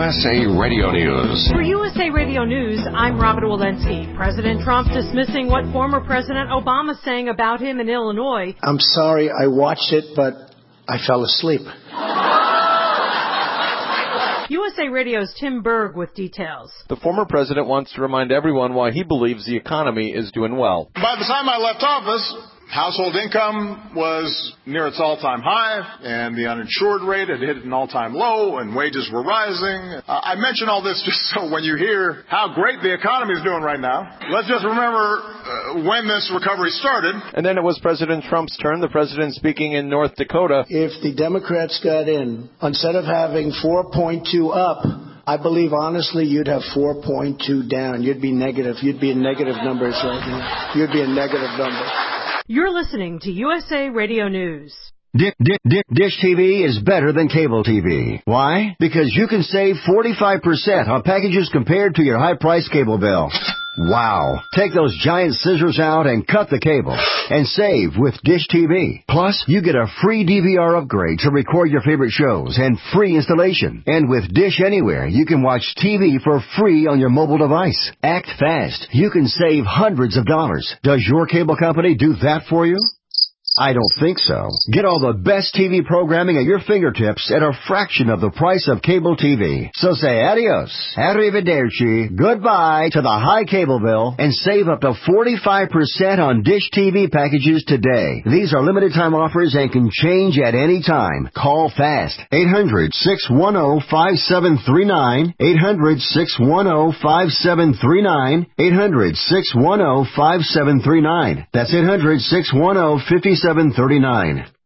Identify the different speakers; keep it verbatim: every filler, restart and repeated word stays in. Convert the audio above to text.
Speaker 1: S A Radio News.
Speaker 2: For U S A Radio News, I'm Robin Walensky. President Trump dismissing what former President Obama saying about him in Illinois.
Speaker 3: I'm sorry, I watched it, but I fell asleep.
Speaker 2: U S A Radio's Tim Berg with details.
Speaker 4: The former president wants to remind everyone why he believes the economy is doing well.
Speaker 5: By the time I left office, household income was near its all-time high, and the uninsured rate had hit an all-time low, and wages were rising. Uh, I mention all this just so when you hear how great the economy is doing right now, let's just remember uh, when this recovery started.
Speaker 4: And then it was President Trump's turn, the president speaking in North Dakota.
Speaker 3: If the Democrats got in, instead of having four point two up, I believe, honestly, you'd have four point two down. You'd be negative. You'd be in negative numbers right now. You'd be in negative numbers.
Speaker 2: You're listening to U S A Radio News.
Speaker 6: Dish, Dish, Dish T V is better than cable T V. Why? Because you can save forty-five percent on packages compared to your high-priced cable bill. Wow. Take those giant scissors out and cut the cable and save with Dish T V. Plus, you get a free D V R upgrade to record your favorite shows and free installation. And with Dish Anywhere, you can watch T V for free on your mobile device. Act fast. You can save hundreds of dollars. Does your cable company do that for you? I don't think so. Get all the best T V programming at your fingertips at a fraction of the price of cable T V. So say adios, arrivederci, goodbye to the high cable bill and save up to forty-five percent on Dish T V packages today. These are limited time offers and can change at any time. Call fast. eight hundred, six one zero, five seven three nine. eight hundred, six one zero, five seven three nine. eight hundred, six one zero, five seven three nine. That's eight hundred, six one zero, five seven three nine.